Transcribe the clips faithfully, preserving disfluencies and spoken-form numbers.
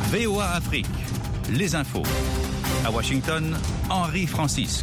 V O A Afrique, les infos. À Washington, Henri Francisque.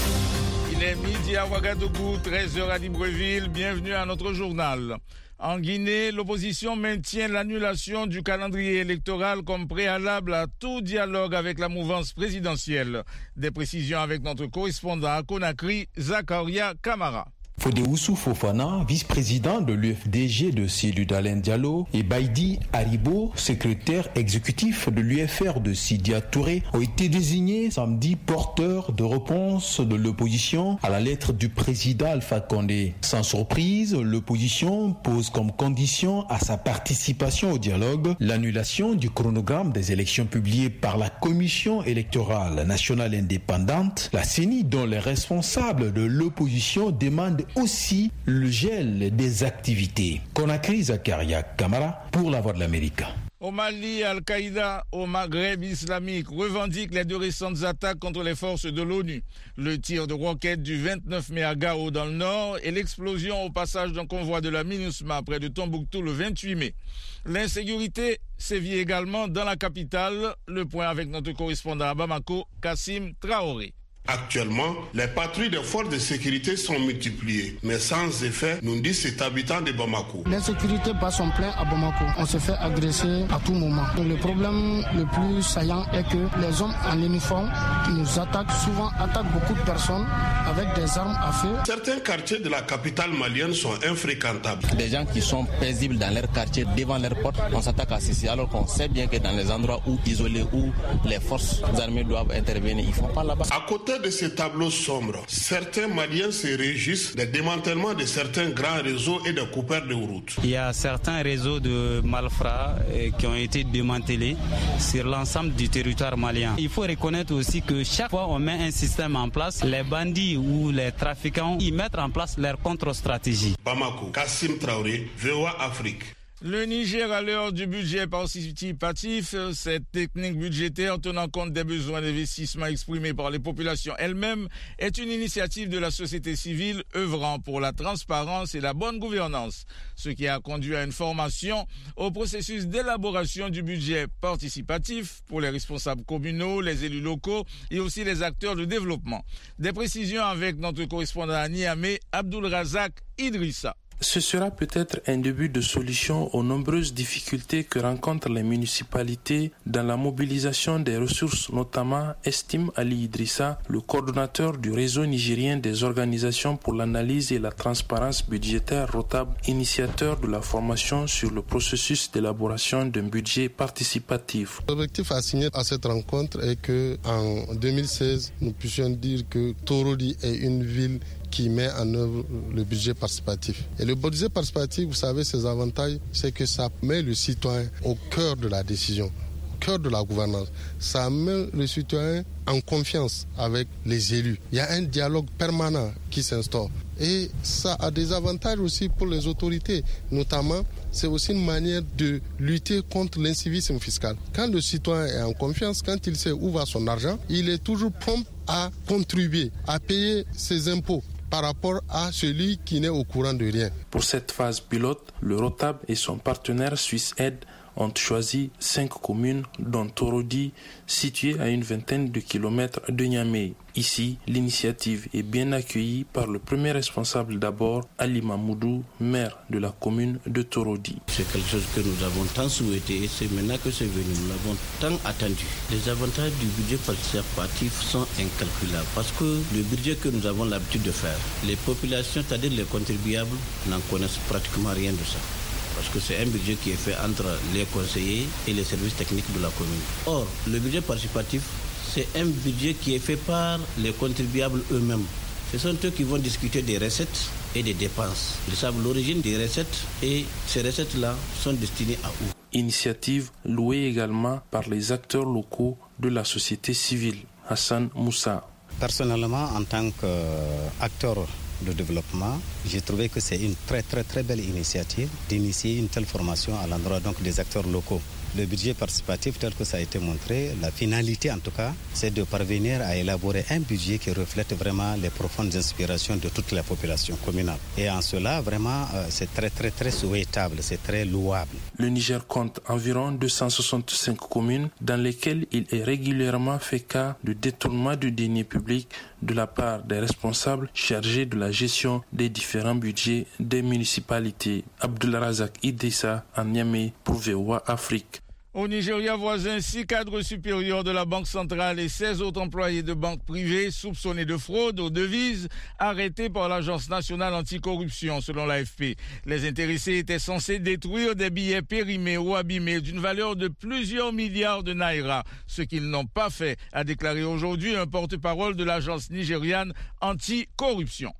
Il est midi à Ouagadougou, treize heures à Libreville. Bienvenue à notre journal. En Guinée, l'opposition maintient l'annulation du calendrier électoral comme préalable à tout dialogue avec la mouvance présidentielle. Des précisions avec notre correspondant à Conakry, Zakaria Kamara. Fodéoussou Fofana, vice-président de l'U F D G de Sidi Dalen Diallo, et Baïdi Haribo, secrétaire exécutif de l'U F R de Sidia Touré, ont été désignés samedi porteurs de réponse de l'opposition à la lettre du président Alpha Condé. Sans surprise, l'opposition pose comme condition à sa participation au dialogue l'annulation du chronogramme des élections publiées par la Commission électorale nationale indépendante, la C E N I, dont les responsables de l'opposition demandent aussi le gel des activités. Conakry, Zakaria Kamara pour la Voix de l'Amérique. Au Mali, Al-Qaïda au Maghreb islamique revendique les deux récentes attaques contre les forces de l'ONU. Le tir de roquettes du vingt-neuf mai à Gao dans le nord et l'explosion au passage d'un convoi de la MINUSMA près de Tombouctou le vingt-huit mai. L'insécurité sévit également dans la capitale. Le point avec notre correspondant à Bamako, Kassim Traoré. Actuellement, les patrouilles de forces de sécurité sont multipliées, mais sans effet, nous dit cet habitant de Bamako. L'insécurité bat son plein à Bamako. On se fait agresser à tout moment. Et le problème le plus saillant est que les hommes en uniforme nous attaquent, souvent attaquent beaucoup de personnes avec des armes à feu. Certains quartiers de la capitale malienne sont infréquentables. Des gens qui sont paisibles dans leur quartier, devant leur porte, on s'attaque à ceci, alors qu'on sait bien que dans les endroits où isolés, où les forces armées doivent intervenir, ils ne font pas là-bas. À côté de ces tableaux sombres, certains Maliens se réjouissent des démantèlements de certains grands réseaux et des coupeurs de routes. Il y a certains réseaux de malfrats qui ont été démantelés sur l'ensemble du territoire malien. Il faut reconnaître aussi que chaque fois on met un système en place, les bandits ou les trafiquants, ils mettent en place leur contre-stratégie. Bamako, Kassim Traoré, V O A Afrique. Le Niger à l'heure du budget participatif, cette technique budgétaire tenant compte des besoins d'investissement exprimés par les populations elles-mêmes est une initiative de la société civile œuvrant pour la transparence et la bonne gouvernance, ce qui a conduit à une formation au processus d'élaboration du budget participatif pour les responsables communaux, les élus locaux et aussi les acteurs de développement. Des précisions avec notre correspondant à Niamey, Abdul Razak Idrissa. Ce sera peut-être un début de solution aux nombreuses difficultés que rencontrent les municipalités dans la mobilisation des ressources, notamment, estime Ali Idrissa, le coordonnateur du réseau nigérien des organisations pour l'analyse et la transparence budgétaire Rotab, initiateur de la formation sur le processus d'élaboration d'un budget participatif. L'objectif assigné à cette rencontre est que en deux mille seize, nous puissions dire que Torodi est une ville qui met en œuvre le budget participatif. Et le budget participatif, vous savez, ses avantages, c'est que ça met le citoyen au cœur de la décision, au cœur de la gouvernance. Ça met le citoyen en confiance avec les élus. Il y a un dialogue permanent qui s'instaure. Et ça a des avantages aussi pour les autorités. Notamment, c'est aussi une manière de lutter contre l'incivisme fiscal. Quand le citoyen est en confiance, quand il sait où va son argent, il est toujours prompt à contribuer, à payer ses impôts par rapport à celui qui n'est au courant de rien. Pour cette phase pilote, le Rotab et son partenaire Suisse Aid ont choisi cinq communes, dont Torodi, située à une vingtaine de kilomètres de Niamey. Ici, l'initiative est bien accueillie par le premier responsable d'abord, Ali Mamoudou, maire de la commune de Torodi. C'est quelque chose que nous avons tant souhaité et c'est maintenant que c'est venu, nous l'avons tant attendu. Les avantages du budget participatif sont incalculables parce que le budget que nous avons l'habitude de faire, les populations, c'est-à-dire les contribuables, n'en connaissent pratiquement rien de ça. Parce que c'est un budget qui est fait entre les conseillers et les services techniques de la commune. Or, le budget participatif, c'est un budget qui est fait par les contribuables eux-mêmes. Ce sont eux qui vont discuter des recettes et des dépenses. Ils savent l'origine des recettes et ces recettes-là sont destinées à où. Initiative louée également par les acteurs locaux de la société civile. Hassan Moussa. Personnellement, en tant qu'acteur de développement, j'ai trouvé que c'est une très très très belle initiative d'initier une telle formation à l'endroit donc des acteurs locaux. Le budget participatif, tel que ça a été montré, la finalité en tout cas, c'est de parvenir à élaborer un budget qui reflète vraiment les profondes inspirations de toute la population communale. Et en cela, vraiment, c'est très très très souhaitable, c'est très louable. Le Niger compte environ deux cent soixante-cinq communes dans lesquelles il est régulièrement fait cas de détournement du deniers publics de la part des responsables chargés de la gestion des différents budgets des municipalités. Abdulrazak Idrissa, à Niamey, pour V O A Afrique. Au Nigeria voisin, six cadres supérieurs de la Banque centrale et seize autres employés de banques privées soupçonnés de fraude aux devises arrêtés par l'Agence nationale anticorruption, selon l'A F P. Les intéressés étaient censés détruire des billets périmés ou abîmés d'une valeur de plusieurs milliards de naira, ce qu'ils n'ont pas fait, a déclaré aujourd'hui un porte-parole de l'Agence nigériane anticorruption.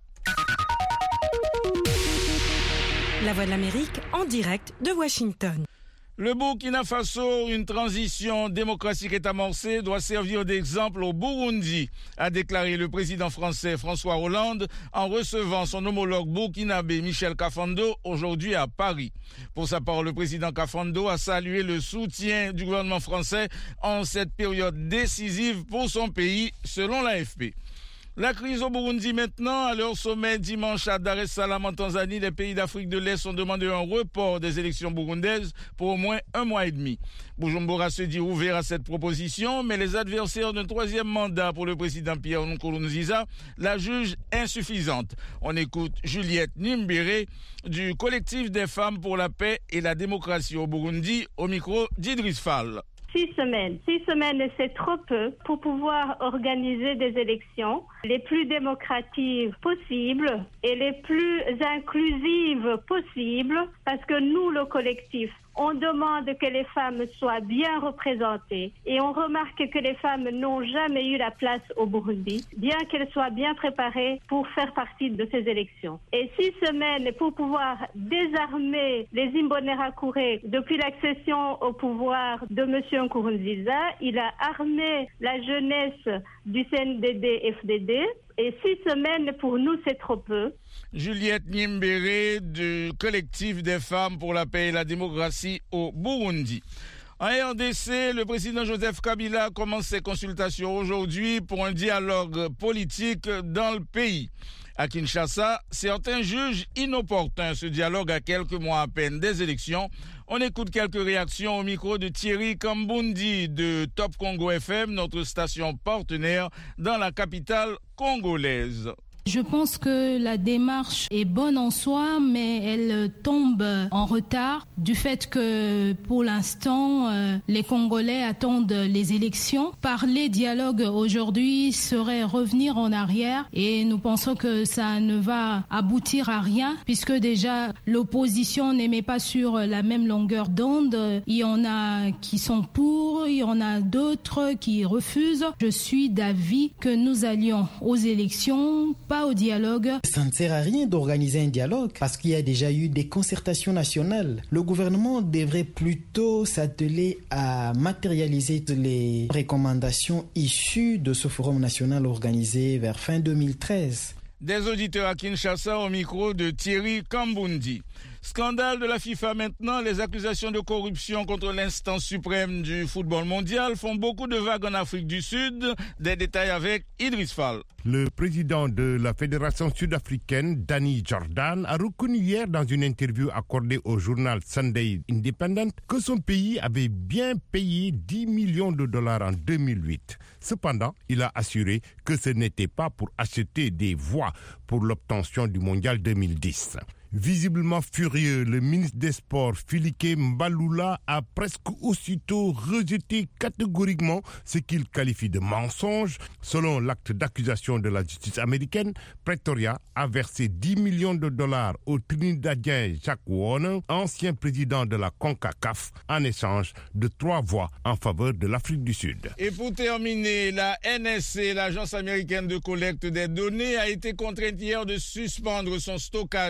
La Voix de l'Amérique en direct de Washington. Le Burkina Faso, une transition démocratique est amorcée, doit servir d'exemple au Burundi, a déclaré le président français François Hollande en recevant son homologue burkinabé Michel Kafando aujourd'hui à Paris. Pour sa part, le président Kafando a salué le soutien du gouvernement français en cette période décisive pour son pays, selon l'A F P. La crise au Burundi maintenant, à leur sommet dimanche à Dar es Salaam en Tanzanie, les pays d'Afrique de l'Est ont demandé un report des élections burundaises pour au moins un mois et demi. Bujumbura se dit ouvert à cette proposition, mais les adversaires d'un troisième mandat pour le président Pierre Nkurunziza la jugent insuffisante. On écoute Juliette Nimbere du collectif des femmes pour la paix et la démocratie au Burundi au micro d'Idriss Fall. Six semaines. Six semaines, c'est trop peu pour pouvoir organiser des élections les plus démocratiques possibles et les plus inclusives possibles, parce que nous, le collectif, on demande que les femmes soient bien représentées et on remarque que les femmes n'ont jamais eu la place au Burundi, bien qu'elles soient bien préparées pour faire partie de ces élections. Et six semaines pour pouvoir désarmer les Imbonerakure depuis l'accession au pouvoir de M. Nkurunziza. Il a armé la jeunesse du C N D D F D D. Et six semaines, pour nous, c'est trop peu. Juliette Nimbere du collectif des femmes pour la paix et la démocratie au Burundi. En R D C, le président Joseph Kabila commence ses consultations aujourd'hui pour un dialogue politique dans le pays. À Kinshasa, certains jugent inopportun ce dialogue à quelques mois à peine des élections. On écoute quelques réactions au micro de Thierry Kambundi de Top Congo F M, notre station partenaire dans la capitale congolaise. Je pense que la démarche est bonne en soi, mais elle tombe en retard du fait que pour l'instant, euh, les Congolais attendent les élections. Parler dialogue aujourd'hui serait revenir en arrière et nous pensons que ça ne va aboutir à rien puisque déjà l'opposition n'est pas sur la même longueur d'onde. Il y en a qui sont pour, il y en a d'autres qui refusent. Je suis d'avis que nous allions aux élections, pas au dialogue. Ça ne sert à rien d'organiser un dialogue parce qu'il y a déjà eu des concertations nationales. Le gouvernement devrait plutôt s'atteler à matérialiser les recommandations issues de ce forum national organisé vers fin deux mille treize. Des auditeurs à Kinshasa au micro de Thierry Kambundi. Scandale de la FIFA maintenant, les accusations de corruption contre l'instance suprême du football mondial font beaucoup de vagues en Afrique du Sud. Des détails avec Idriss Fall. Le président de la Fédération sud-africaine, Danny Jordan, a reconnu hier dans une interview accordée au journal Sunday Independent que son pays avait bien payé dix millions de dollars en deux mille huit. Cependant, il a assuré que ce n'était pas pour acheter des voix pour l'obtention du mondial deux mille dix. Visiblement furieux, le ministre des Sports, Philike Mbalula, a presque aussitôt rejeté catégoriquement ce qu'il qualifie de mensonge. Selon l'acte d'accusation de la justice américaine, Pretoria a versé dix millions de dollars au Trinidadien Jack Warner, ancien président de la CONCACAF, en échange de trois voix en faveur de l'Afrique du Sud. Et pour terminer, la N S C, l'agence américaine de collecte des données, a été contrainte hier de suspendre son stockage d'informations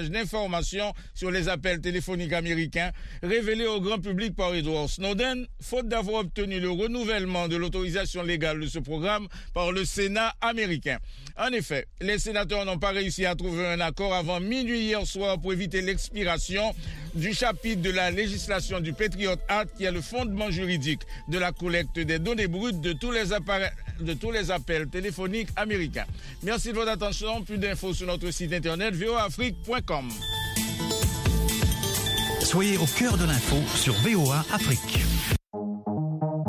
d'informations sur les appels téléphoniques américains révélés au grand public par Edward Snowden, faute d'avoir obtenu le renouvellement de l'autorisation légale de ce programme par le Sénat américain. En effet, les sénateurs n'ont pas réussi à trouver un accord avant minuit hier soir pour éviter l'expiration du chapitre de la législation du Patriot Act qui est le fondement juridique de la collecte des données brutes de tous les, appareils, de tous les appels téléphoniques américains. Merci de votre attention. Plus d'infos sur notre site internet v o a afrique point com. Soyez au cœur de l'info sur V O A Afrique.